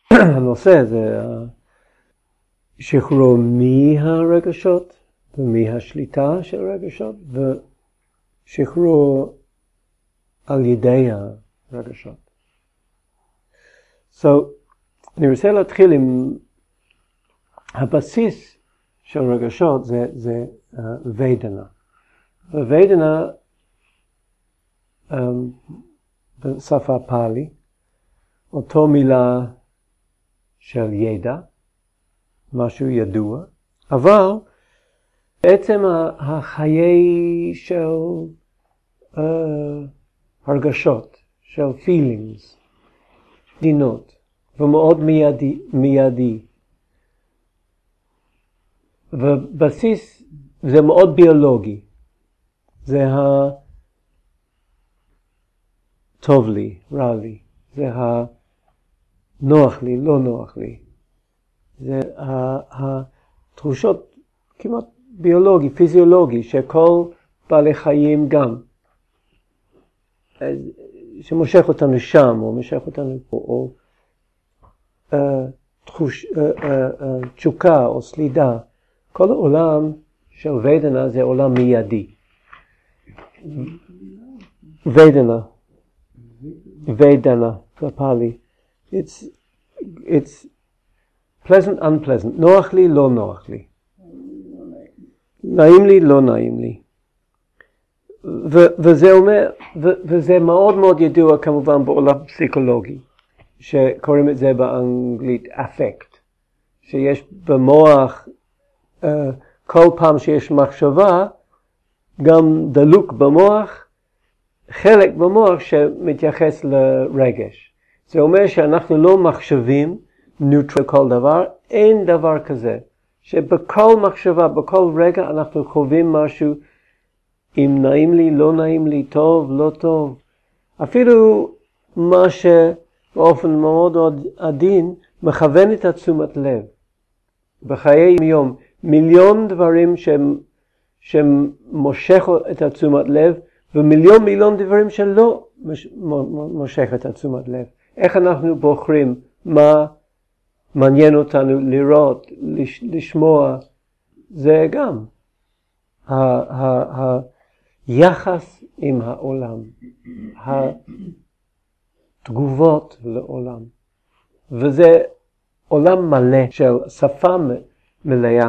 הנושא זה שחרור מהרגשות ומהשליטה של הרגשות, ושחרור על ידי הרגשות. אני רוצה להתחיל עם הבסיס של רגשות, זה ודנה. ודנה בשפה פאלי, אותו מילה של ידע, משהו ידוע, אבל בעצם החיי של הרגשות, של feelings, דינות, ומאוד מיידי. ובסיס זה מאוד ביולוגי. זה טוב לי, רע לי. זה נוח לי, לא נוח לי. זה התחושות כמעט ביולוגי, פיזיולוגי, שכל בעלי חיים גם, שמושך אותנו שם, או מושך אותנו פה, או תשוקה או סלידה. כל העולם של ודנה זה עולם מיידי. ודנה, בפאלי. It's pleasant, unpleasant. נוח לי, לא נוח לי. נעים לי, לא נעים לי. וזה אומר, וזה מאוד מאוד ידוע כמובן בעולם פסיכולוגי, שקוראים את זה באנגלית affect, שיש במוח, כל פעם שיש מחשבה, גם דלוק במוח, חלק במוח שמתייחס לרגש. זה אומר שאנחנו לא מחשבים ניוטרל כל דבר, אין דבר כזה. שבכל מחשבה, בכל רגע אנחנו חווים משהו, אם נעים לי, לא נעים לי, טוב, לא טוב. אפילו מה שבאופן מאוד עדין מכוון את תשומת לב. בחיי יום, מיליון דברים שמושך את תשומת לב, ומיליון דברים שלא מושך את תשומת לב. איך אנחנו בוחרים מה מעניין אותנו לראות, לשמוע, זה גם היחס עם העולם, התגובות לעולם. וזה עולם מלא של שפה מלאה.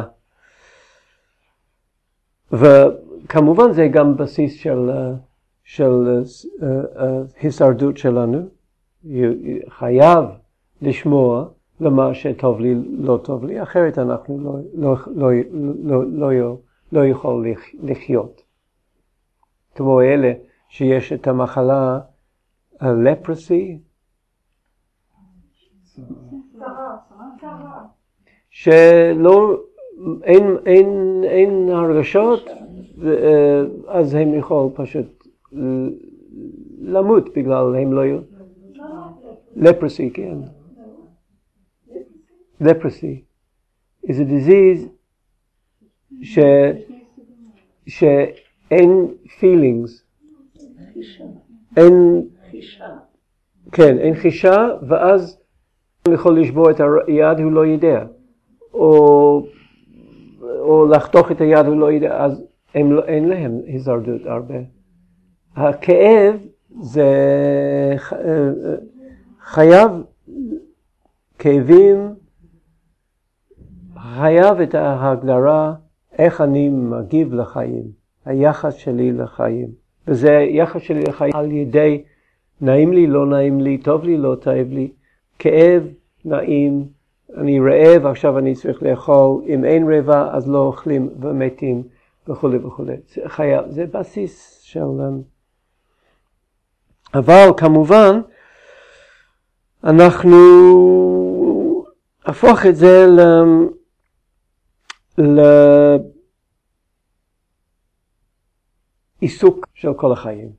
וכמובן זה גם בסיס של הישרדות שלנו. חייב לשמוע למה שטוב לי, לא טוב לי, אחרת אנחנו לא יכול לחיות. כמו אלה שיש את המחלה leprosy, שלא, אין הרגשות, אז הם יכול פשוט למות בגלל הם לא leprosy, כן. Leprosy is a disease שאין feelings, אין חישה, ואז הוא יכול לשבור את היד, הוא לא יודע, או לחתוך את היד, הוא לא יודע, אז אין להם הישרדות הרבה. הכאב זה חייב, כאבים, חייב את ההגדרה איך אני מגיב לחיים, היחס שלי לחיים. וזה יחס שלי לחיים על ידי נעים לי, לא נעים לי, טוב לי, לא טוב לי, כאב, נעים, אני רעב, עכשיו אני צריך לאכול, אם אין רעבה אז לא אוכלים ומתים וכו' וכו'. זה בסיס של... אבל כמובן אנחנו הפוך את זה לעיסוק של כל החיים.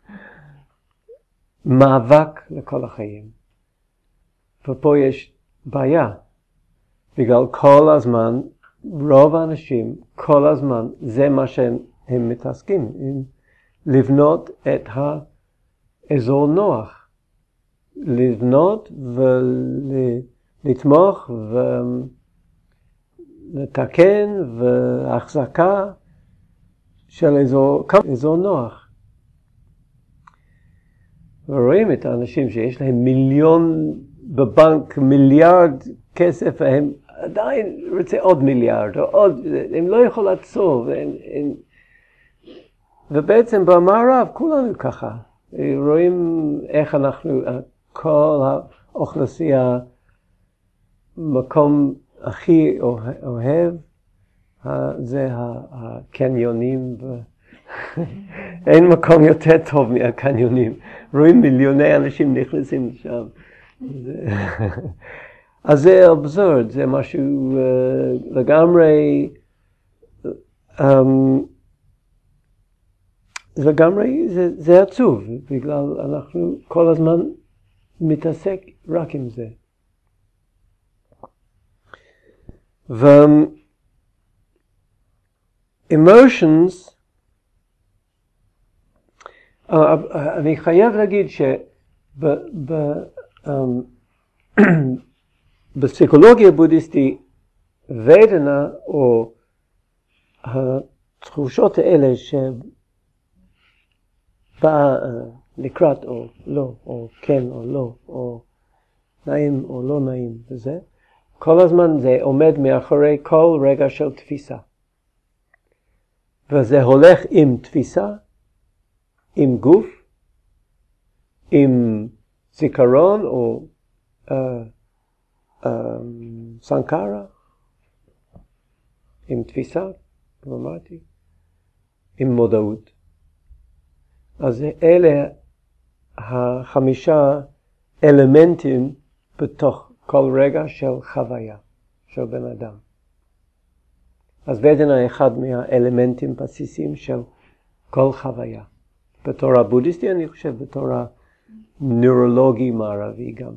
מאבק לכל החיים. ופה יש בעיה. בגלל כל הזמן, רוב האנשים, כל הזמן, זה מה שהם מתעסקים. לבנות את האזור נוח. לבנות לתמוך ולתקן והחזקה של אזור נוח. ורואים את האנשים שיש להם מיליון בבנק, מיליארד כסף, והם עדיין רוצה עוד מיליארד, או עוד, הם לא יכולים לעצור, ובעצם במערב כולנו ככה. רואים איך אנחנו, כל האוכלוסייה, מקום הכי אוהב, זה הקניונים, אין מקום יותר טוב מהקניונים. רואים מיליוני אנשים נכנסים לשם. אז זה אבסורד, זה משהו לגמרי, זה עצוב, בגלל אנחנו כל הזמן מתעסק רק עם זה. emotions, אני חייב להגיד בפסיכולוגיה הבודהיסטית, ודנה או התחושות האלה שבאה לקראת או לא, או כן או לא, או נעים או לא נעים וזה, כל הזמן זה עומד מאחורי כל רגע של תפיסה. וזה הולך עם תפיסה, עם גוף, עם זיכרון או סנקרה, עם תפיסה, כמו אמרתי, עם מודעות. אז אלה 5 אלמנטים בתוך כל רגע של חוויה של בן אדם. אז ודנה אחד מהאלמנטים בסיסיים של כל חוויה. בתור הבודהיסטי אני חושב, בתור הנוירולוגי מערבי גם.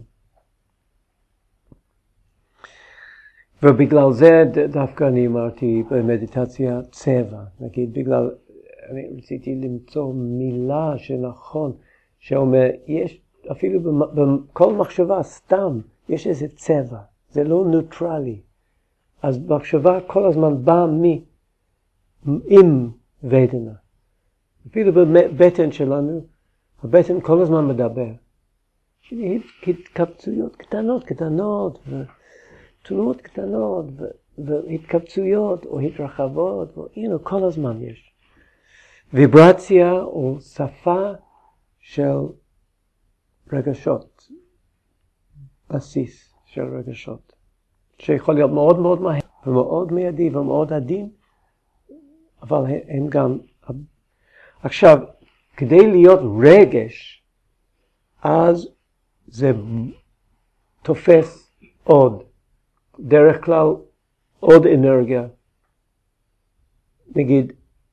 ובגלל זה דווקא אני אמרתי במדיטציה צבע. נגיד בגלל, אני רציתי למצוא מילה שנכון, שאומר, יש אפילו בכל מחשבה סתם, יש איזה צבע. זה לא נוטרלי. אז מחשבה כל הזמן באה עם ודנה. אפילו בבטן שלנו, הבטן כל הזמן מדבר. התקבצויות קטנות, ותנועות קטנות, והתקבצויות או התרחבות, כל הזמן יש. ויברציה או שפה של רגשות, בסיס של רגשות. שיכול להיות מאוד מאוד מהר, ומאוד מיידי ומאוד עדין, אבל הם גם... עכשיו, כדי להיות רגש, אז זה תופס עוד, דרך כלל עוד אנרגיה. נגיד,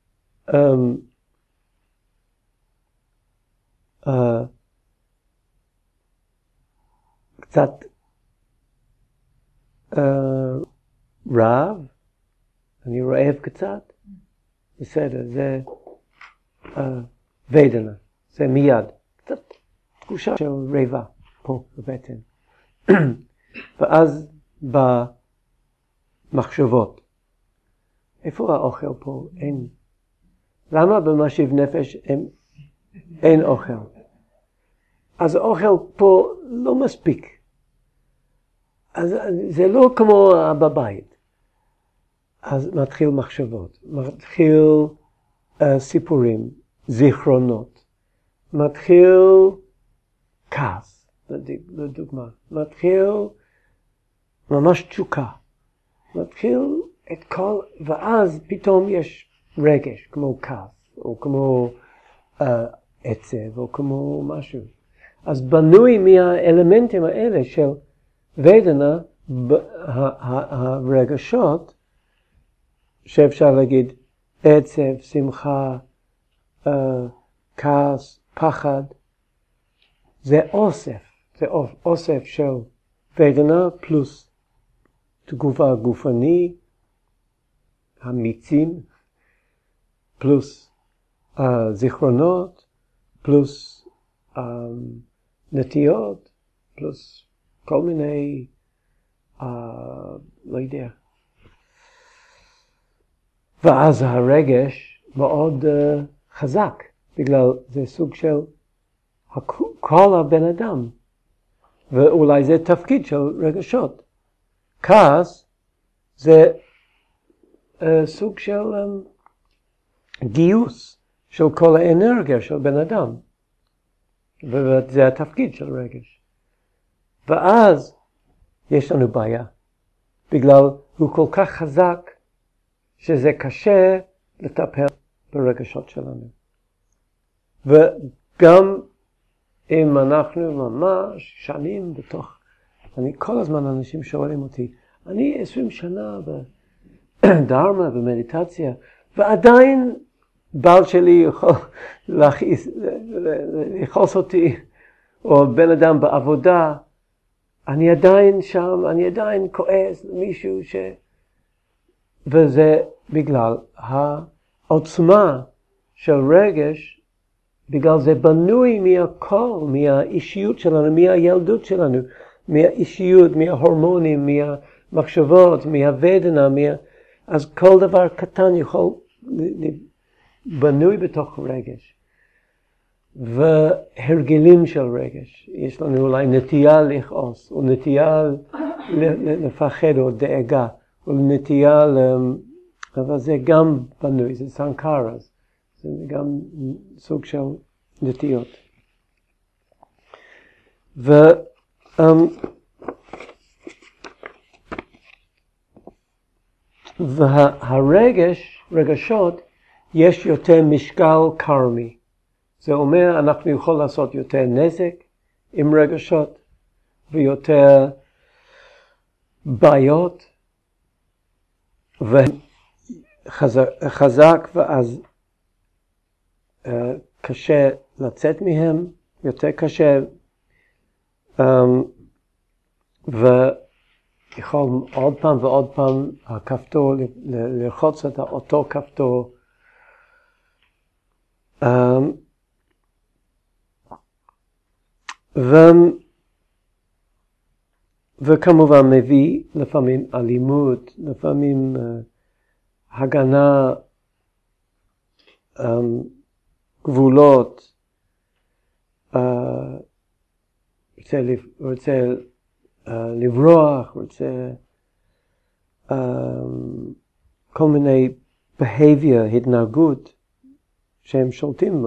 קצת רעב, אני רעב קצת, בסדר, זה ודנה, זה מיד, קצת תחושה של רעבה פה בבטן. ואז במחשבות, איפה האוכל פה? אין. למה במשיב נפש אין אוכל? אז האוכל פה לא מספיק. אז זה לא כמו בבית. אז מתחיל מחשבות, מתחיל סיפורים, זיכרונות, מתחיל כעס, לדוגמה, מתחיל ממש תשוקה, מתחיל את כל, ואז פתאום יש רגש, כמו כעס, או כמו עצב, או כמו משהו. אז בנוי מהאלמנטים האלה של ודנה, הרגשות, שאפשר להגיד עצב, שמחה, כעס, פחד, זה אוסף, זה אוסף של ודנה פלוס תגובה גופני, המיצים, פלוס זיכרונות, פלוס נטיות, פלוס כל מיני לא יודע. ואז הרגש מאוד חזק, בגלל זה סוג של כל הבן אדם, ואולי זה תפקיד של רגשות. כעס זה סוג של גיוס של כל האנרגיה של בן אדם, וזה התפקיד של רגש. ואז יש לנו בעיה, בגלל הוא כל כך חזק שזה קשה לטפל ברגשות שלנו. וגם אם אנחנו ממש שנים בתוך, כל הזמן אנשים שואלים אותי, אני 20 שנה בדרמה, במדיטציה, ועדיין בעל שלי יכול לחוס אותי, או בן אדם בעבודה, אני עדיין שם, אני עדיין כועס למישהו וזה בגלל העוצמה של רגש, בגלל זה בנוי מהכל, מהאישיות שלנו, מהילדות שלנו, מהאישיות, מההורמונים, מהמחשבות, מהוודנה, אז כל דבר קטן יכול בנוי בתוך רגש. והרגלים של רגש, יש לנו אולי נטייה לכעוס, או נטייה לפחד או דאגה, או נטייה, אבל זה גם בנוי, זה סנקארה, זה גם סוג של נטיות. רגשות, יש יותר משקל קרמי. זה אומר, אנחנו יכולים לעשות יותר נזק עם רגשות, ויותר בעיות, וחזק, ואז קשה לצאת מהם, יותר קשה, ויכול עוד פעם ועוד פעם הכפתור, ללחוץ את אותו כפתור, וכמובן מביא לפעמים אלימות, לפעמים הגנה, גבולות, רוצה לברוח, רוצה כל מיני behavior, התנהגות, שהם שולטים.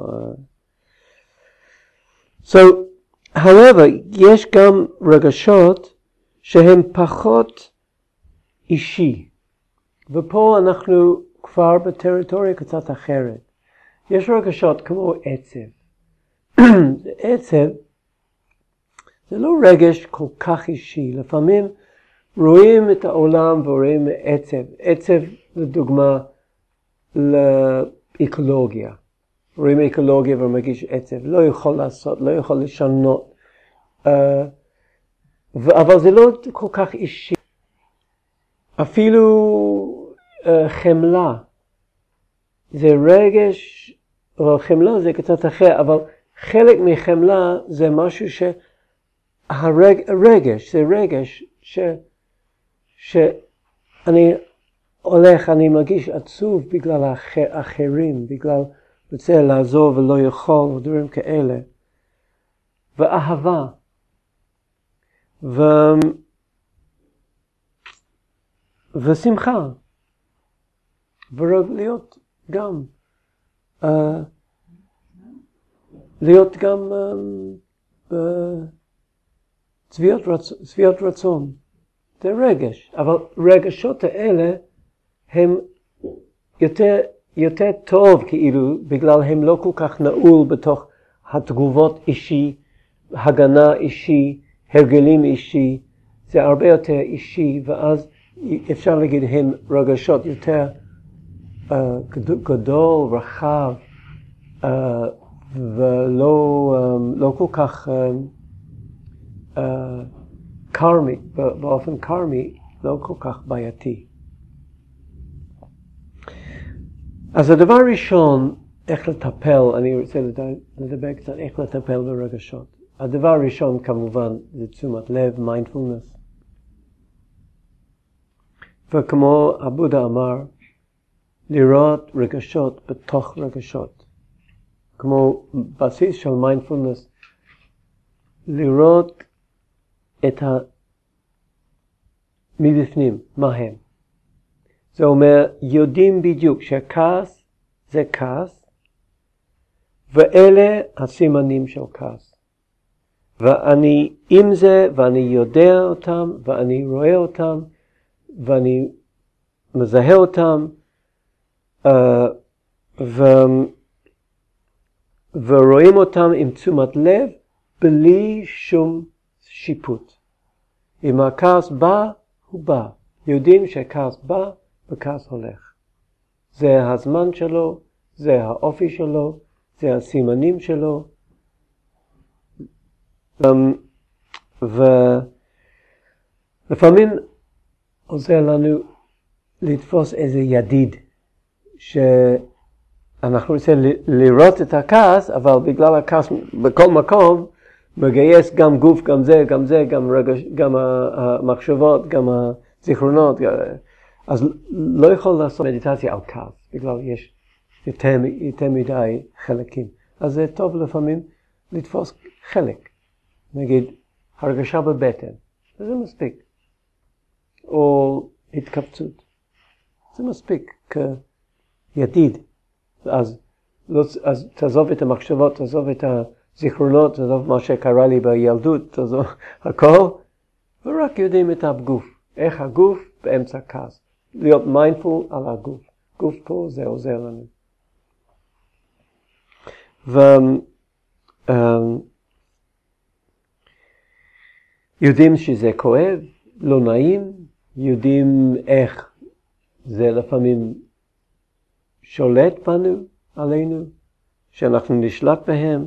however, יש גם רגשות שהם פחות אישי. ופה אנחנו כבר בטריטוריה קצת אחרת. יש רגשות כמו עצב. עצב זה לא רגש כל כך אישי. לפעמים רואים את העולם ורואים עצב. עצב לדוגמה לאקולוגיה. רואים אקולוגיה ומרגיש עצב. לא יכול לעשות, לא יכול לשנות. אבל זה לא כל כך אישי. אפילו חמלה. זה רגש, אבל חמלה זה קצת אחר, אבל חלק מחמלה זה משהו רגש, זה רגש שאני הולך, אני מרגיש עצוב בגלל האחרים, בגלל רוצה לעזור ולא יכול, דברים כאלה. ואהבה. ושמחה. ולהיות גם, להיות גם צביעות רצון. זה רגש, אבל רגשות האלה הם יותר טוב כאילו, בגלל הם לא כל כך נעול בתוך התגובות אישי, הגנה אישי, הרגלים אישי, זה הרבה יותר אישי, ואז אפשר להגיד הם רגשות יותר גדול, רחב, ולא כל כך קרמי, באופן קרמי, לא כל כך בעייתי. אז הדבר הראשון, איך לטפל, אני רוצה לדבר קצת איך לטפל ברגשות. הדבר הראשון כמובן זה תשומת לב, מיינדפולנס. וכמו הבודה אמר, לראות רגשות בתוך רגשות. כמו בסיס של מיינדפולנס, לראות את מבפנים, מה הם. זה אומר, יודעים בדיוק שכעס זה כעס, ואלה הסימנים של כעס. ואני עם זה, ואני יודע אותם, ואני רואה אותם, ואני מזהה אותם, ורואים אותם עם תשומת לב, בלי שום שיפוט. אם הכעס בא, הוא בא. יודעים שכעס בא, וכעס הולך. זה הזמן שלו, זה האופי שלו, זה הסימנים שלו. ולפעמים עוזר לנו לתפוס איזה ידיד, שאנחנו רוצים לראות את הכעס, אבל בגלל הכעס בכל מקום, מגייס גם גוף, גם זה, גם זה, גם המחשבות, גם הזיכרונות. אז לא יכול לעשות מדיטציה על כעס, בגלל יש יותר מדי חלקים. אז זה טוב לפעמים לתפוס חלק. נגיד, הרגשה בבטן, זה מספיק. או התקבצות, זה מספיק כידיד. אז תעזוב את המחשבות, תעזוב את הזיכרונות, תעזוב מה שקרה לי בילדות, תעזוב הכל, ורק יודעים את הגוף. איך הגוף באמצע כעס. להיות מיינדפול על הגוף. גוף פה זה עוזר לנו. יודעים שזה כואב, לא נעים, יודעים איך זה לפעמים שולט בנו, עלינו, שאנחנו נשלט בהם.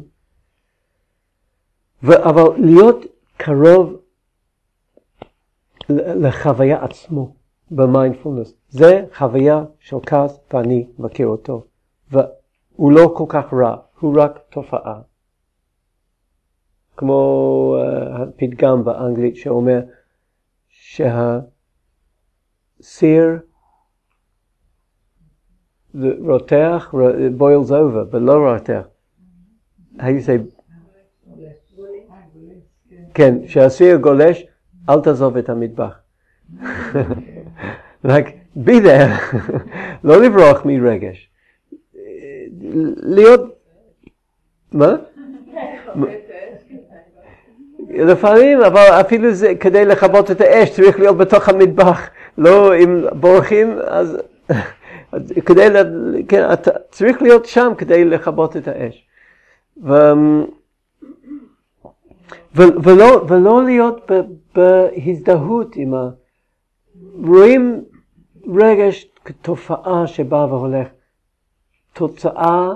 אבל להיות קרוב לחוויה עצמו במיינדפולנס. זה חוויה של כעס ואני מכיר אותו. והוא לא כל כך רע, הוא רק תופעה. כמו הפתגם באנגלית שאומר שהסיר רותח, boils over, but לא רותח. How you say? כן, שהסיר גולש, אל תעזוב את המטבח. Like, be there. לא לברוח מרגש. להיות, מה? לפעמים, אבל אפילו זה, כדי לכבות את האש, צריך להיות בתוך המטבח. לא, אם בורחים, אז כדי, כן, אתה צריך להיות שם כדי לכבות את האש. ולא להיות בהזדהות עם רואים רגש כתופעה שבאה והולך, תוצאה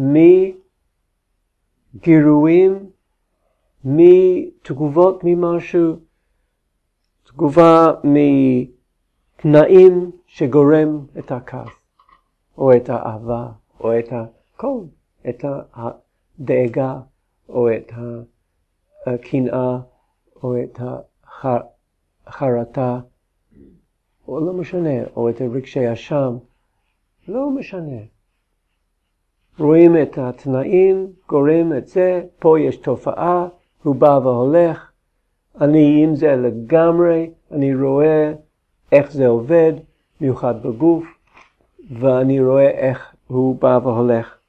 מגירויים, מתגובות ממשהו, תגובה מתנאים שגורם את הכעס, או את האהבה, או את הכל, את הדאגה, או את הקנאה, או את החרטה, או לא משנה, או את רגשי אשם, לא משנה. רואים את התנאים, גורם את זה, פה יש תופעה, הוא בא והולך, אני עם זה לגמרי, אני רואה איך זה עובד, מיוחד בגוף, ואני רואה איך הוא בא והולך,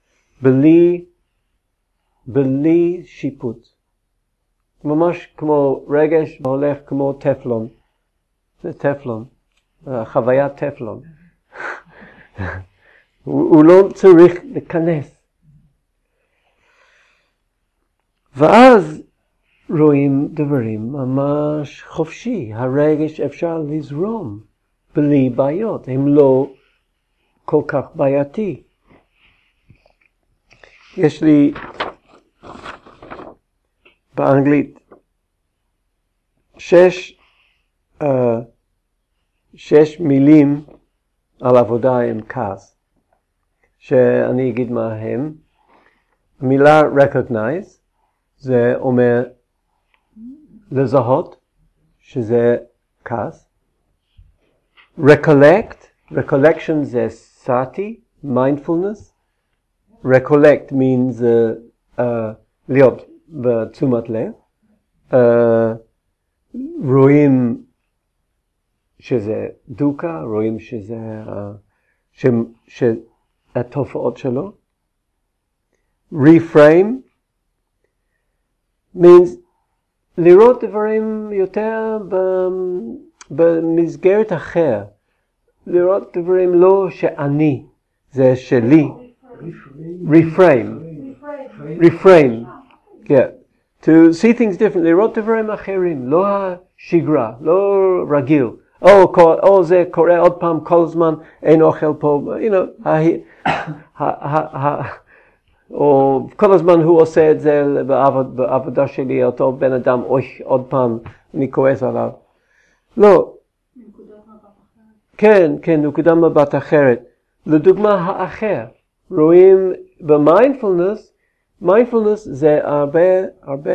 בלי שיפוט. ממש כמו רגש והולך כמו טפלון. זה טפלון, חוויית טפלון. הוא לא צריך להיכנס. ואז רואים דברים ממש חופשי. הרגש אפשר לזרום בלי בעיות. הם לא כל כך בעייתי. יש לי באנגלית 6 מילים על עבודה עם כעס, שאני אגיד מה הם. המילה recognize, זה אומר לזהות שזה כעס. recollection זה sati, mindfulness. recollect means להיות בתשומת לב. רואים שזה דוקה, רואים שזה התופעות שלו. reframe means לראות דברים יותר במסגרת אחר. לראות דברים לא שאני, זה שלי. reframe. Yeah. To see things differently. לראות דברים אחרים, לא השגרה, לא רגיל. זה קורה עוד פעם כל הזמן, אין אוכל פה, או כל הזמן הוא עושה את זה בעבודה שלי, אותו בן אדם, עוד פעם, אני כועס עליו. לא. כן, נקודת מבט אחרת. לדוגמה האחר, רואים במיינדפולנס, מיינדפולנס זה הרבה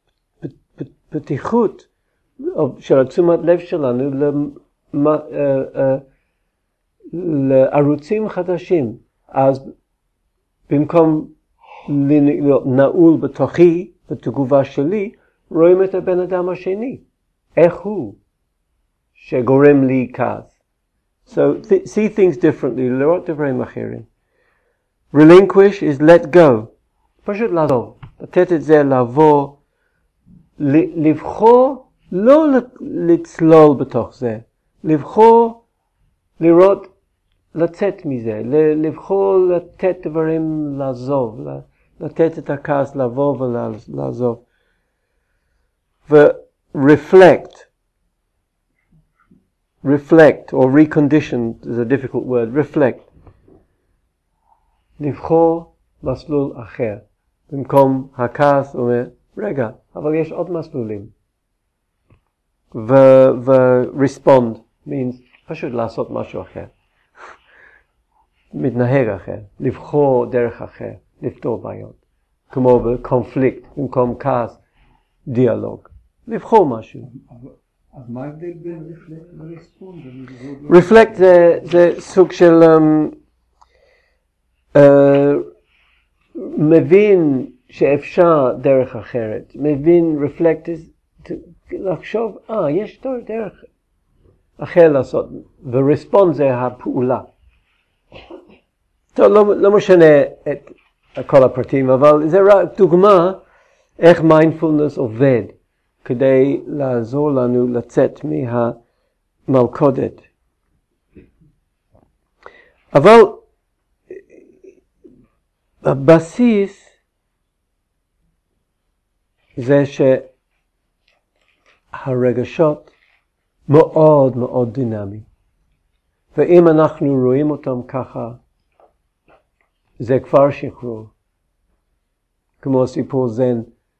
פתיחות של תשומת לב שלנו לערוצים חדשים. אז במקום להיות נעול בתוכי, בתגובה שלי, רואים את הבן אדם השני. איך הוא שגורם לי כעס. So see things differently, לראות דברים אחרים. Relinquish is let go. פשוט לעזוב. לתת את זה לעבור, לבחור, לא לצלול בתוך זה. לבחור, לראות, לצאת מזה. לבחור לתת דברים לעזוב. לתת את הכעס לעבור ולעזוב. ו-reflect. Reflect or recondition is a difficult word. Reflect. לבחור מסלול אחר. במקום הכעס אומר, רגע, אבל יש עוד מסלולים. ו-respond means פשוט לעשות משהו אחר. מתנהג אחר. לבחור דרך אחר. לפתור בעיות. כמו בקונפליקט, במקום כעס, דיאלוג. לבחור משהו. אז מה ההבדל בין רפלקט ורספונד? רפלקט זה סוג של מבין שאפשר דרך אחרת. מבין רפלקט לחשוב, יש דרך אחר לעשות. ורספונד זה הפעולה. טוב, לא משנה את כל הפרטים, אבל זה רק דוגמה איך מיינדפולנס עובד. כדי לעזור לנו לצאת מהמלכודת. אבל הבסיס זה שהרגשות מאוד מאוד דינמי. ואם אנחנו רואים אותם ככה, זה כבר שחרור. כמו סיפור זן,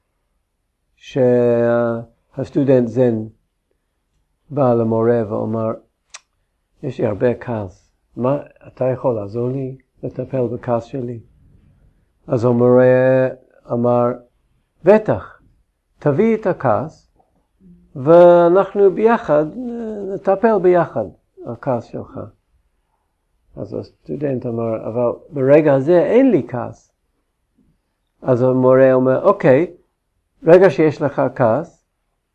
שהסטודנט זן בא למורה ואומר, יש לי הרבה כעס, מה, אתה יכול לעזור לי לטפל בכעס שלי? אז המורה אמר, בטח, תביא את הכעס, ואנחנו ביחד נטפל ביחד הכעס שלך. אז הסטודנט אמר, אבל ברגע הזה אין לי כעס. אז המורה אומר, אוקיי, רגע שיש לך כעס,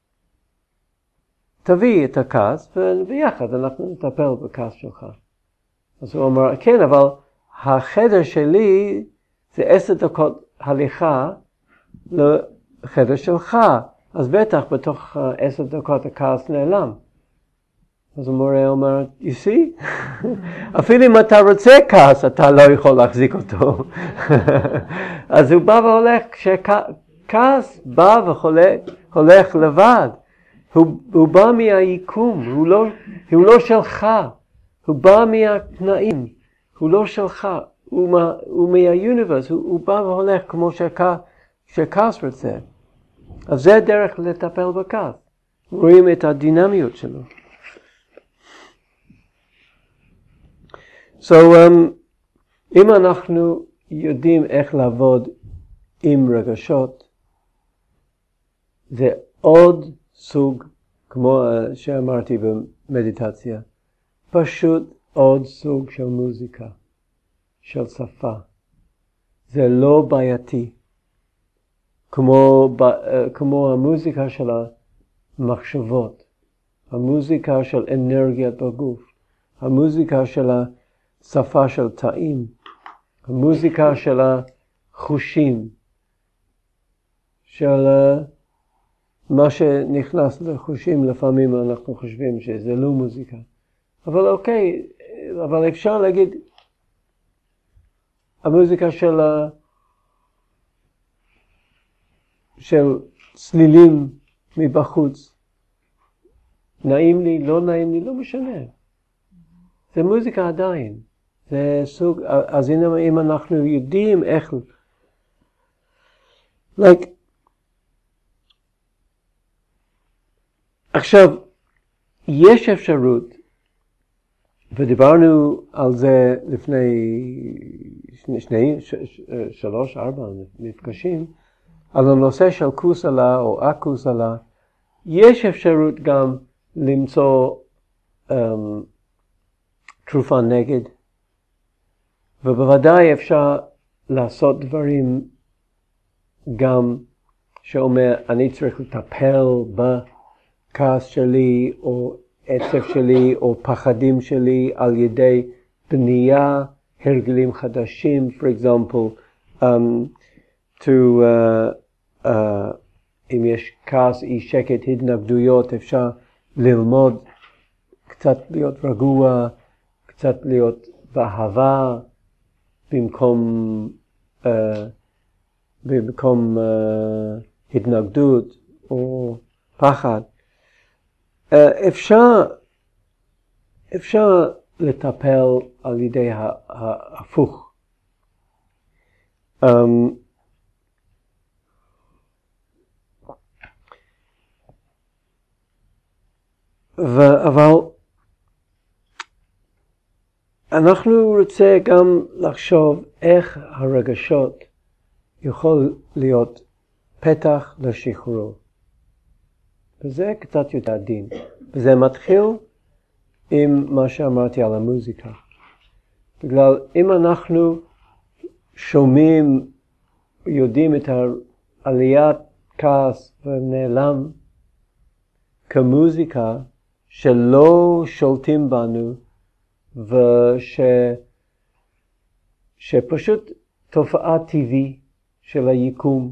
תביא את הכעס, וביחד אנחנו נטפל בכעס שלך. אז הוא אומר, כן, אבל החדר שלי זה 10 דקות הליכה לחדר שלך. אז בטח בתוך 10 דקות הכעס נעלם. אז המורה אומר, you see? אפילו אם אתה רוצה כעס, אתה לא יכול להחזיק אותו. אז הוא בא והולך, כעס בא והולך לבד. הוא בא מהיקום, הוא לא שלך. הוא בא מהתנאים, הוא לא שלך. הוא מהיוניברס, הוא בא והולך כמו שכעס רוצה. אז זה דרך לטפל בכעס. רואים את הדינמיות שלו. So, אם אנחנו יודעים איך לעבוד עם רגשות, זה עוד סוג, כמו שאמרתי במדיטציה, פשוט עוד סוג של מוזיקה, של שפה. זה לא בעייתי. כמו המוזיקה של המחשבות, המוזיקה של אנרגיית בגוף, המוזיקה של השפה של תאים, המוזיקה של החושים, של מה שנכנס לחושים, לפעמים אנחנו חושבים שזה לא מוזיקה. אבל אוקיי, אבל אפשר להגיד, המוזיקה של צלילים מבחוץ, נעים לי, לא נעים לי, לא משנה. זה מוזיקה עדיין. זה סוג, אז הנה אם אנחנו יודעים איך, עכשיו, יש אפשרות, ודיברנו על זה לפני 3-4 מפגשים, על הנושא של קוסלה או אקוסלה, יש אפשרות גם למצוא תרופה נגד, ובוודאי אפשר לעשות דברים גם שאומר אני צריך לטפל בכעס שלי או עצב שלי או פחדים שלי על ידי בנייה הרגלים חדשים, for example, אם יש כעס, אי שקט, התנגדויות, אפשר ללמוד קצת להיות רגוע, קצת להיות באהבה, במקום התנגדות או פחד. אפשר לטפל על ידי ההפוך. אבל אנחנו רוצה גם לחשוב איך הרגשות יכול להיות פתח לשחרור. וזה קצת יותר דין. וזה מתחיל עם מה שאמרתי על המוזיקה. בגלל אם אנחנו שומעים, יודעים את העליית כעס ונעלם כמוזיקה שלא שולטים בנו, שפשוט תופעה טבעי של היקום.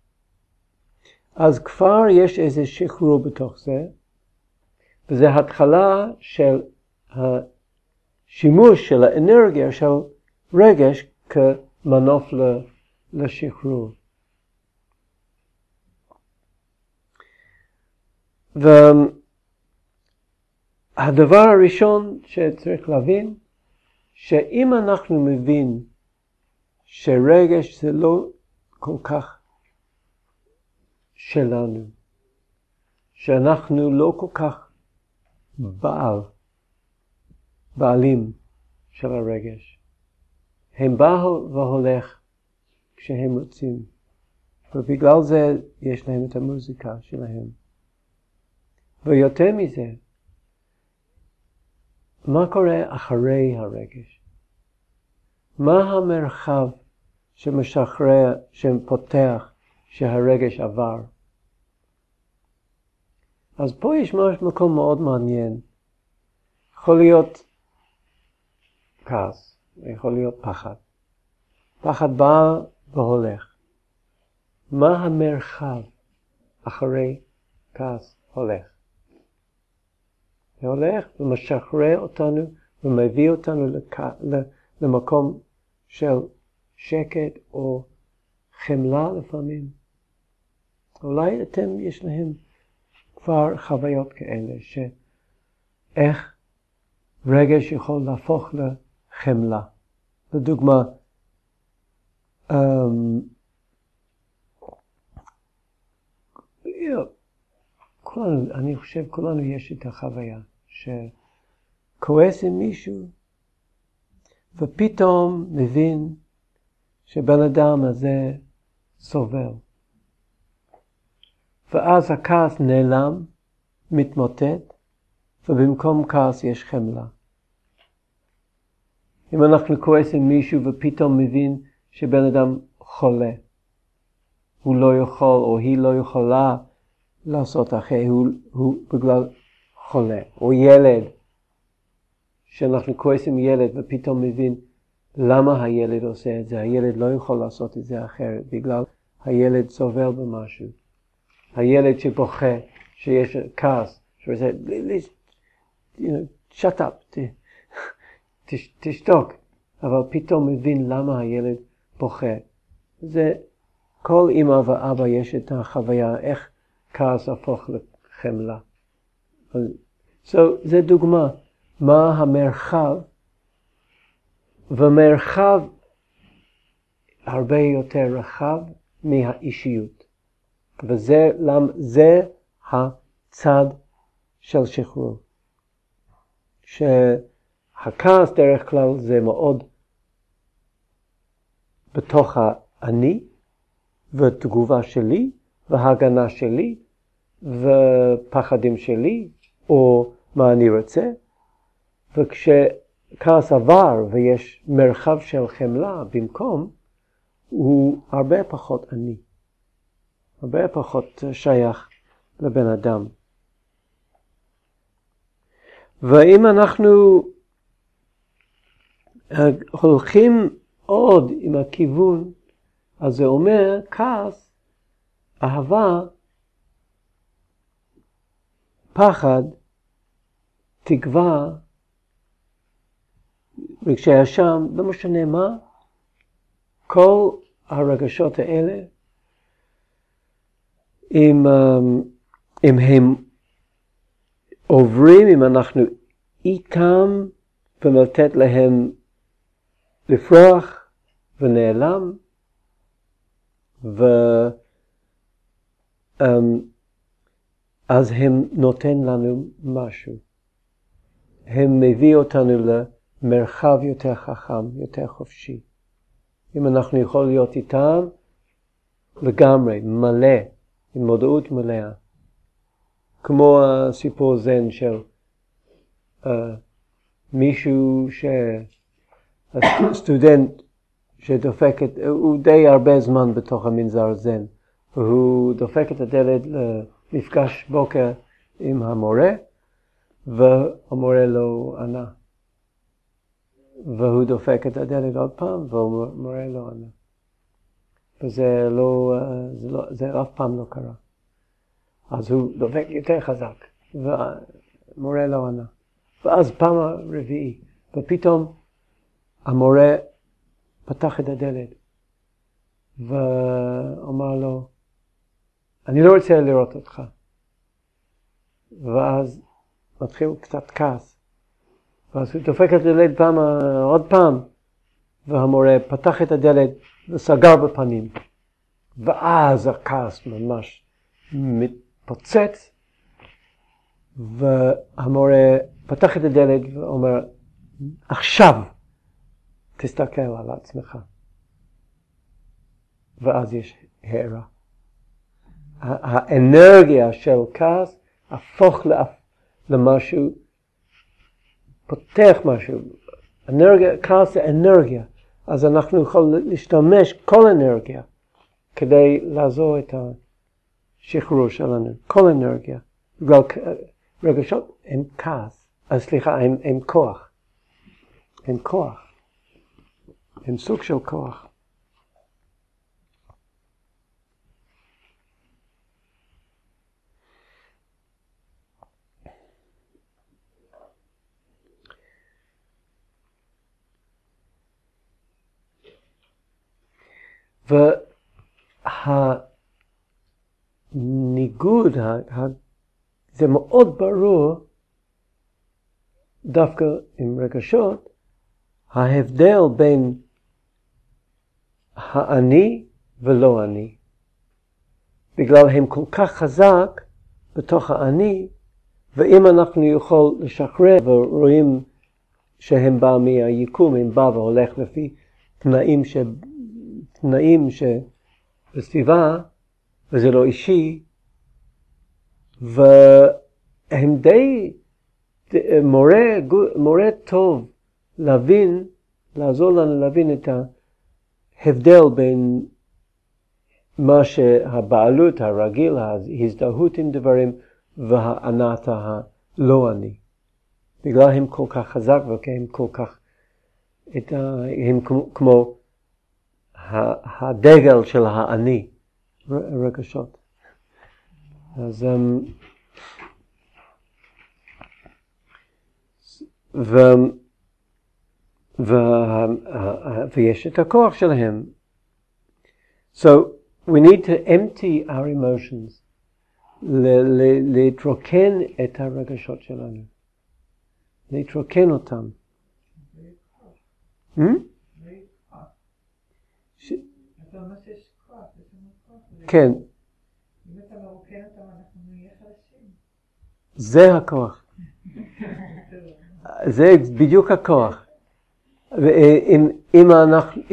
אז כבר יש איזה שחרור בתוך זה, וזה התחלה של השימוש של האנרגיה של רגש כמנוף לשחרור. והדבר הראשון שצריך להבין, שאם אנחנו מבין שרגש זה לא כל כך שלנו, שאנחנו לא כל כך בעלים של הרגש. הם באו והולך כשהם רוצים, ובגלל זה יש להם את המוזיקה שלהם. ויותר מזה, מה קורה אחרי הרגש? מה המרחב שמשחרר, שפותח, שהרגש עבר? אז פה יש מקום מאוד מעניין. יכול להיות כעס, יכול להיות פחד. פחד בא והולך. מה המרחב אחרי כעס הולך? זה הולך ומשחרר אותנו ומביא אותנו למקום של שקט או חמלה לפעמים. אולי אתם יש להם כבר חוויות כאלה, שאיך רגש יכול להפוך לחמלה. לדוגמה, אני חושב כולנו יש את החוויה, שכועס עם מישהו, ופתאום מבין שבן אדם הזה סובל. ואז הכעס נעלם, מתמוטט, ובמקום כעס יש חמלה. אם אנחנו כועסים מישהו ופתאום מבין שבן אדם חולה, הוא לא יכול או היא לא יכולה לעשות אחרי, הוא בגלל חולה, או ילד, שאנחנו כועסים ילד ופתאום מבין למה הילד עושה את זה, הילד לא יכול לעשות את זה אחרת, בגלל הילד סובל במשהו. הילד שבוכה, שיש כעס, שעושה, shut up, תשתוק, אבל פתאום מבין למה הילד בוכה. זה, כל אמא ואבא יש את החוויה, איך כעס הפוך לחמלה. זה דוגמה, מה המרחב, ומרחב הרבה יותר רחב מהאישיות. וזה הצד של שחרור. שהכעס דרך כלל זה מאוד בתוך האני, ותגובה שלי, והגנה שלי, ופחדים שלי, או מה אני רוצה. וכשכעס עבר ויש מרחב של חמלה במקום, הוא הרבה פחות אני. הרבה פחות שייך לבן אדם. ואם אנחנו הולכים עוד עם הכיוון, אז זה אומר כעס, אהבה, פחד, תקווה, רגשי אשם, לא משנה מה, כל הרגשות האלה, אם הם עוברים, אם אנחנו איתם ולתת להם לפרוח ונעלם, אז הם נותן לנו משהו. הם מביא אותנו למרחב יותר חכם, יותר חופשי. אם אנחנו יכולים להיות איתם לגמרי, מלא, עם מודעות מלאה. כמו הסיפור זן של מישהו הסטודנט שדופק הוא די הרבה זמן בתוך המנזר זן. והוא דופק את הדלת למפגש בוקר עם המורה, והמורה לא ענה. והוא דופק את הדלת עוד פעם, והמורה לא ענה. וזה זה אף פעם לא קרה. אז הוא דופק יותר חזק, והמורה לא ענה. ואז פעם הרביעי, ופתאום המורה פתח את הדלת, ואמר לו, אני לא רוצה לראות אותך. ואז מתחיל קצת כעס. ואז הוא דופק את הדלת עוד פעם, והמורה פתח את הדלת וסגר בפנים. ואז הכעס ממש מתפוצץ, והמורה פתח את הדלת ואומר, עכשיו תסתכל על עצמך. ואז יש הערה. האנרגיה של כעס הפוך למשהו, פותח משהו. כעס זה אנרגיה. אז אנחנו יכולים להשתמש כל אנרגיה כדי לעזור את השחרור שלנו. כל אנרגיה. בגלל רגשות הם כעס. הם כוח. הם כוח. הם סוג של כוח. והניגוד, זה מאוד ברור, דווקא עם רגשות, ההבדל בין האני ולא אני. בגלל הם כל כך חזק בתוך האני, ואם אנחנו יכול לשחרר ורואים שהם בא מהיקום, הם בא והולך לפי תנאים שבסביבה, וזה לא אישי, והם די מורה טוב להבין לעזור לנו להבין את ההבדל בין מה שהבעלות הרגיל, ההזדהות עם דברים, והענת הלא אני. בגלל הם כל כך חזק והם כל כך, הם כמו הדגל של האני, רגשות. אז ויש את הכוח שלהם. So we need to empty our emotions, להתרוקן את הרגשות שלנו, להתרוקן אותם. כן. זה הכוח. זה בדיוק הכוח. אם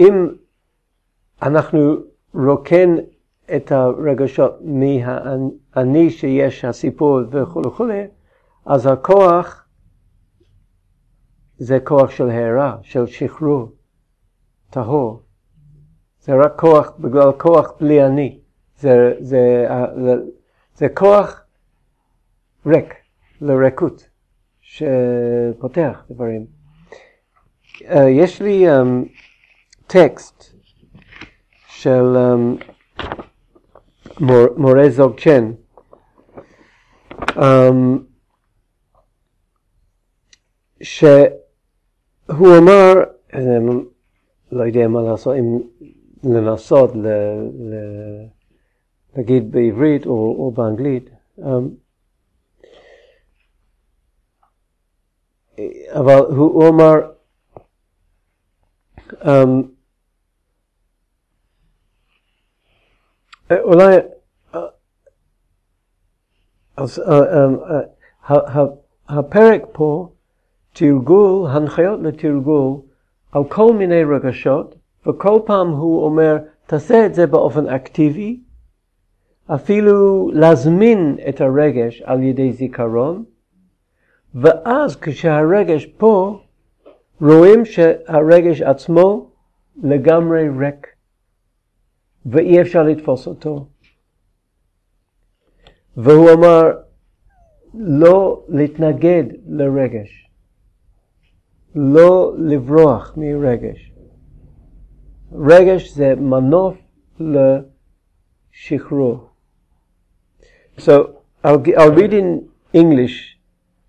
אנחנו רוקן את הרגשות מהאני שיש הסיפור וכו', אז הכוח זה כוח של הערה, של שחרור, טהור. זה רק כוח, בגלל כוח בלי אני. זה כוח ריק, לריקות, שפותח דברים. יש לי טקסט של מורה זוגצ'ן, שהוא אמר, לא יודע מה לעשות, אם לנסות להגיד בעברית או באנגלית, אבל הוא אמר, אולי הפרק פה תרגול, הנחיות לתרגול על כל מיני רגשות, וכל פעם הוא אומר תעשה את זה באופן אקטיבי, אפילו להזמין את הרגש על ידי זיכרון, ואז כשהרגש פה רואים שהרגש עצמו לגמרי ריק ואי אפשר לתפוס אותו. והוא אמר לא להתנגד לרגש, לא לברוח מרגש. רגש זה מנוף לשחרור. So I'll read in English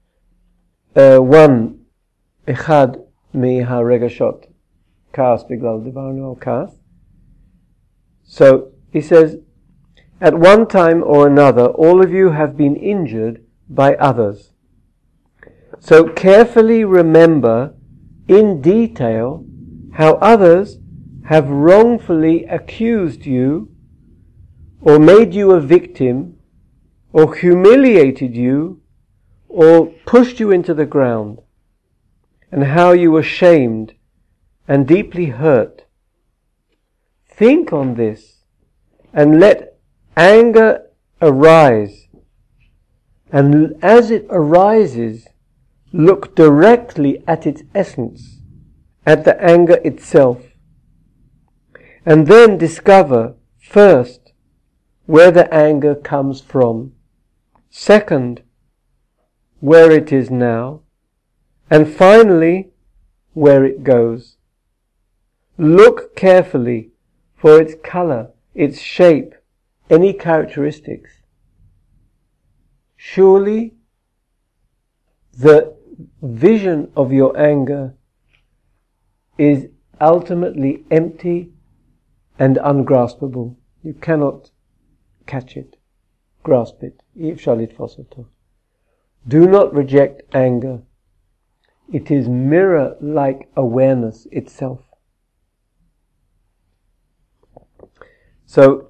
אחד מהרגשות, כעס, בגלל דיברנו על כעס. So he says, at one time or another, all of you have been injured by others. So carefully remember in detail how others have wrongfully accused you, or made you a victim, or humiliated you, or pushed you into the ground, and how you were shamed and deeply hurt. Think on this and let anger arise, and as it arises, look directly at its essence, at the anger itself, and then discover, first, where the anger comes from, second, where it is now, and finally, where it goes. Look carefully for its color, its shape, any characteristics. Surely, the vision of your anger is ultimately empty and ungraspable. You cannot catch it, grasp it. Do not reject anger. It is mirror-like awareness itself. So,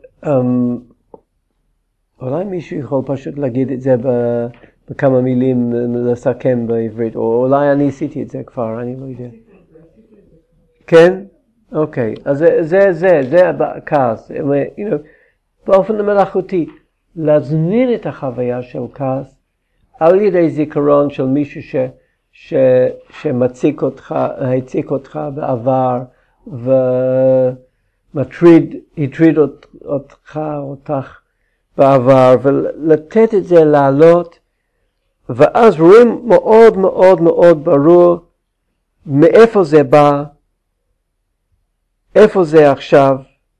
אולי מישהו יכול פשוט להגיד את זה בכמה מילים, לסכם בעברית, או אולי אני עשיתי את זה כבר, אני לא יודע. כן? אוקיי, אז זה הכעס. באופן מלאכותי, להזמין את החוויה של כעס על ידי זיכרון של מישהו שמציק אותך, הציק אותך בעבר, הטריד אותך בעבר, ולתת את זה לעלות, ואז רואים מאוד מאוד מאוד ברור מאיפה זה בא, איפה זה עכשיו,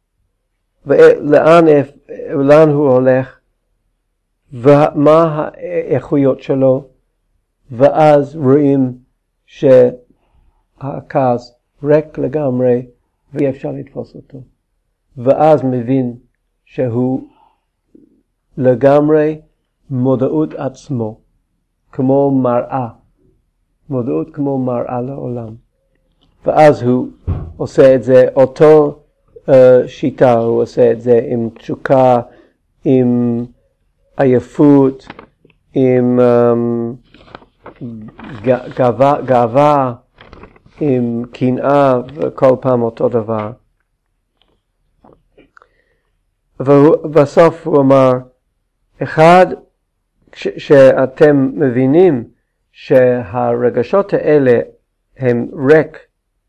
ולאן הוא הולך, ומה האיכויות שלו, ואז רואים שהכעס ריק לגמרי, ואי אפשר לתפוס אותו. ואז מבין שהוא לגמרי מודעות עצמו, כמו מראה, מודעות כמו מראה לעולם. ואז הוא עושה את זה, אותו שיטה, הוא עושה את זה עם תשוקה, עם עייפות, עם גאווה, עם קנאה, וכל פעם אותו דבר. ובסוף הוא אמר, אחד, שאתם מבינים שהרגשות האלה הם ריק,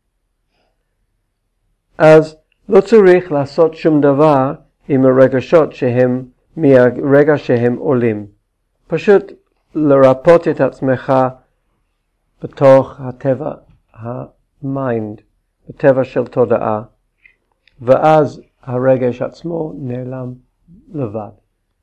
אז לא צריך לעשות שום דבר עם הרגשות שהם מהרגע שהם עולים. פשוט לרפות את עצמך בתוך הטבע המיינד, בטבע של תודעה, ואז הרגש עצמו נעלם לבד.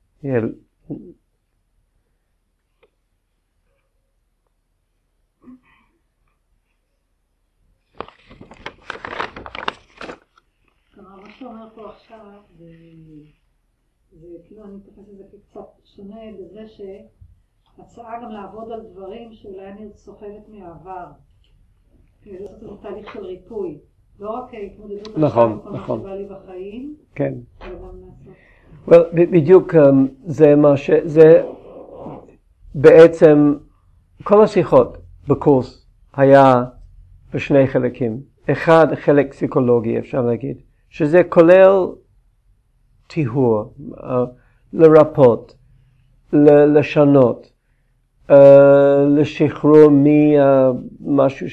מה שאומר פה עכשיו, וכאילו אני תופס את זה קצת שונה בזה שהצעה גם לעבוד על דברים שאולי אני סוחבת מהעבר. לעשות את תהליך של ריפוי. לא רק התמודדות עכשיו עם כל מה שבא לי בחיים, כן. אלא גם לעשות. בדיוק זה מה זה בעצם כל השיחות בקורס היה בשני חלקים. אחד, חלק פסיכולוגי אפשר להגיד, שזה כולל טיהור, לרפות, לשנות, לשחרור ממשהו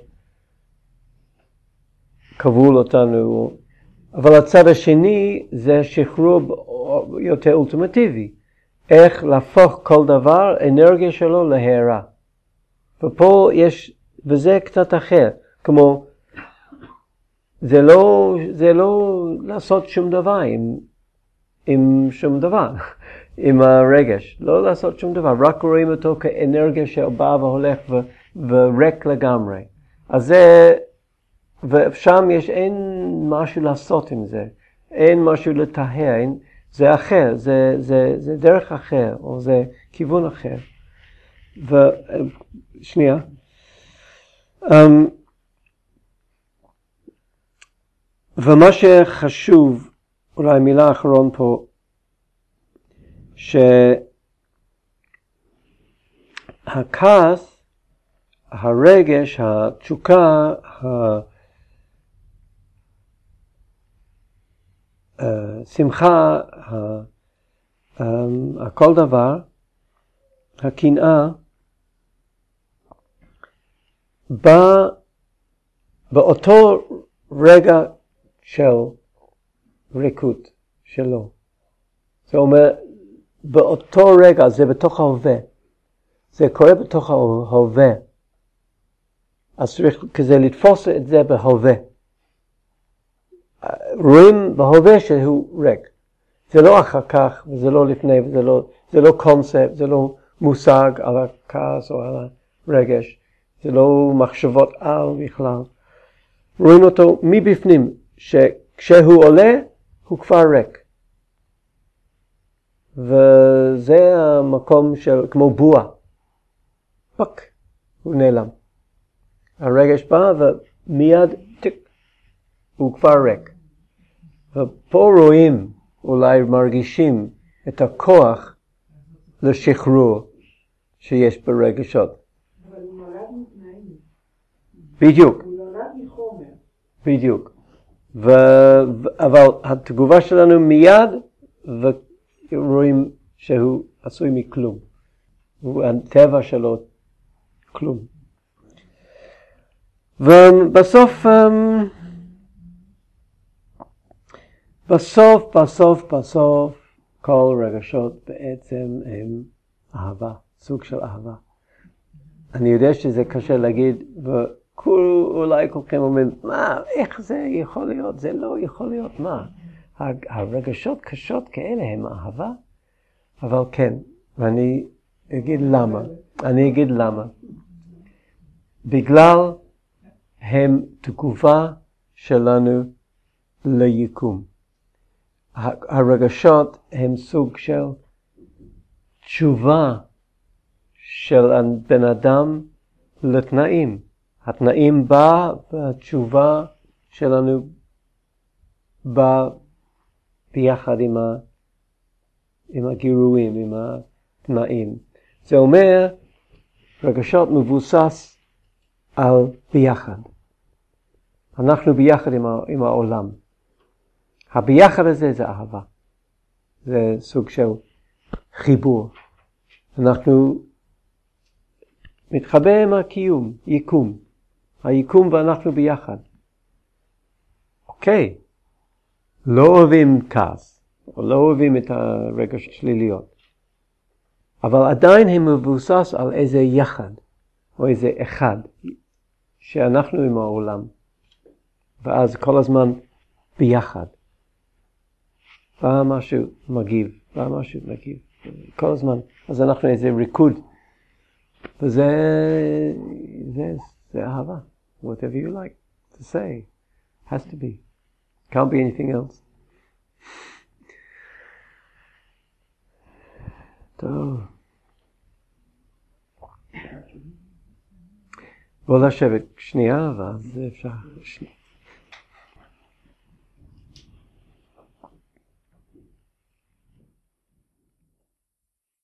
שכבול אותנו. אבל הצד השני זה שחרור יותר אולטימטיבי. איך להפוך כל דבר, אנרגיה שלו להערה. ופה יש, וזה קצת אחר, כמו, זה לא לעשות שום דבר עם שום דבר, עם הרגש, לא לעשות שום דבר, רק רואים אותו כאנרגיה שבא והולך וריק לגמרי. אז זה, ושם אין משהו לעשות עם זה, אין משהו לטהר, זה אחר, זה דרך אחר, או זה כיוון אחר. שנייה. ומה שחשוב, אולי מילה אחרון פה, שהכעס, הרגש, התשוקה, השמחה, כל דבר, הקנאה, בא באותו רגע של ריקות שלו. זה אומר, באותו רגע, זה בתוך ההווה. זה קורה בתוך ההווה. אז צריך כזה לתפוס את זה בהווה. רואים בהווה שהוא ריק. זה לא אחר כך, וזה לא לפני, זה לא קונספט, זה לא מושג על הכעס או על הרגש. זה לא מחשבות על בכלל. רואים אותו מבפנים, שכשהוא עולה, הוא כבר ריק. וזה המקום של, כמו בועה. פק, הוא נעלם. הרגש בא ומיד טיק, הוא כבר ריק. ופה רואים, אולי מרגישים את הכוח לשחרור שיש ברגשות. אבל הוא נולד מתנאים. בדיוק. הוא נולד מחומר. בדיוק. אבל התגובה שלנו מיד, ורואים שהוא עשוי מכלום. הטבע שלו כלום. ובסוף, בסוף, כל רגשות בעצם הם אהבה, סוג של אהבה. אני יודע שזה קשה להגיד, אולי כולכם אומרים, מה, איך זה יכול להיות? זה לא יכול להיות, מה? הרגשות קשות כאלה הם אהבה? אבל כן, ואני אגיד למה. בגלל הם תגובה שלנו ליקום. הרגשות הם סוג של תשובה של בן אדם לתנאים. התנאים בא והתשובה שלנו בא ביחד עם הגירויים, עם התנאים. זה אומר, רגשות מבוסס על ביחד. אנחנו ביחד עם העולם. הביחד הזה זה אהבה. זה סוג של חיבור. אנחנו מתחבר עם הקיום, יקום. היקום ואנחנו ביחד. אוקיי. לא אוהבים כעס, או לא אוהבים את הרגש שליליות. אבל עדיין הם מבוסס על איזה יחד, או איזה אחד, שאנחנו עם העולם. ואז כל הזמן ביחד. בא משהו מגיב. כל הזמן. אז אנחנו איזה ריקוד. וזה אהבה. Whatever you like to say. Has to be. Can't be anything else. טוב. בוא לשבת שנייה, ואז אפשר...